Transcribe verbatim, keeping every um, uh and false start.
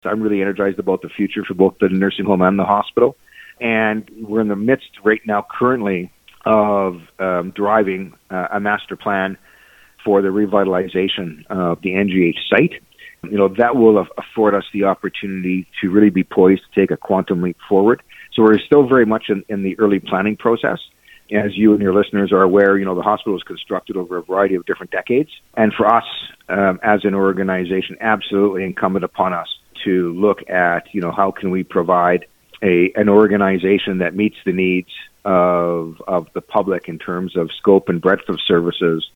I'm really energized about the future for both the nursing home and the hospital. And we're in the midst right now currently of um, driving uh, a master plan for the revitalization of the N G H site. You know, that will afford us the opportunity to really be poised to take a quantum leap forward. So we're still very much in, in the early planning process. As you and your listeners are aware, you know, the hospital was constructed over a variety of different decades. And for us, um, as an organization, absolutely incumbent upon us to look at, you know, how can we provide a an organization that meets the needs of of the public in terms of scope and breadth of services